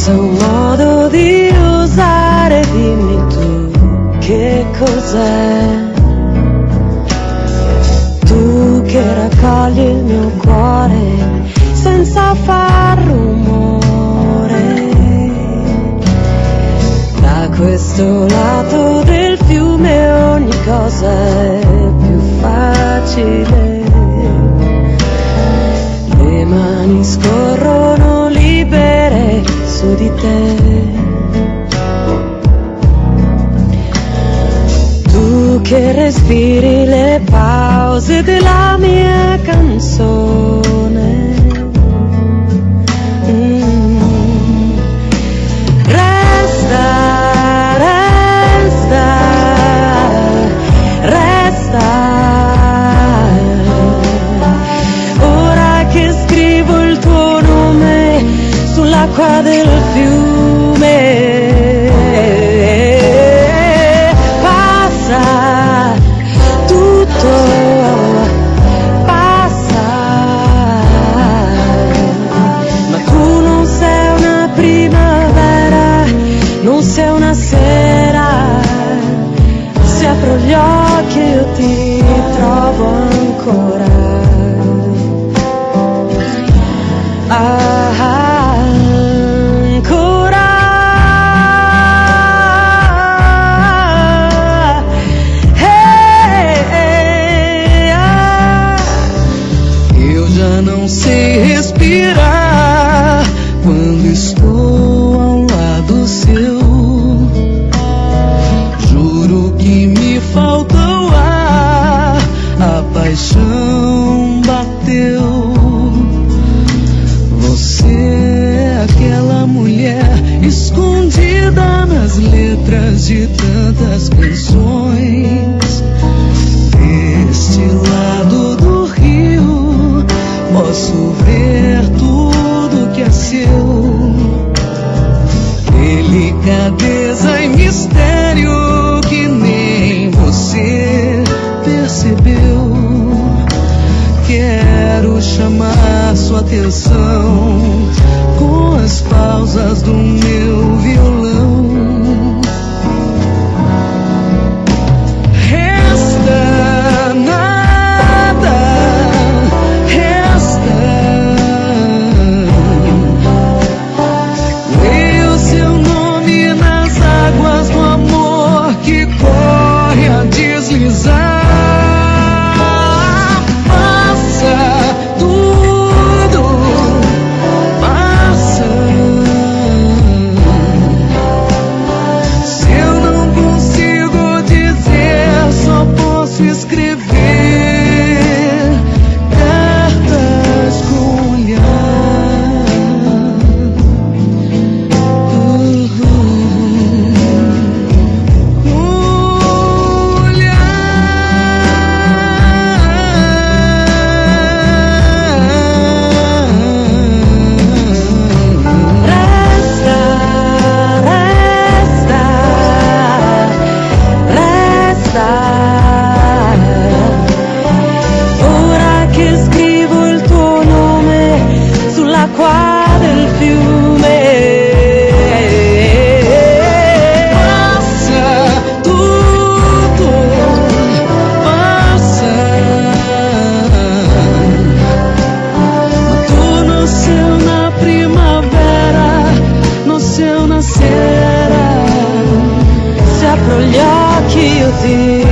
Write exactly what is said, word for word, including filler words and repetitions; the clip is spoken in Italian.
Forse è un modo di usare, dimmi tu che cos'è. Tu che raccogli il mio cuore senza far rumore. Da questo lato del fiume ogni cosa è più facile. Le mani scorrono libere su di te. Tu che respiri le pause della mia canzone. Mm. Resta, resta, resta. Ora che scrivo il tuo nome sull'acqua del fiume. Se una sera si apro gli occhi e io ti trovo ancora. Ah, ancora. Hey, hey, ah. Eu já não sei respirar quando estou ao lado seu. Faltou ar, a paixão bateu. Você é aquela mulher escondida nas letras de tantas canções. Deste lado do rio posso ver tudo que é seu. Delicadeza e mistério que nem você percebeu. Quero chamar sua atenção com as pausas do meu violão. Resta nada, resta. Leia o seu nome nas águas do amor que corre a deslizar. Passa tudo, passa. Se eu não consigo dizer, só posso escrever cartas com olhar. Ora che scrivo il tuo nome sull'acqua del fiume. Passa tutto, passa. Ma tu non sei una primavera, non sei una sera. Se apro gli occhi io ti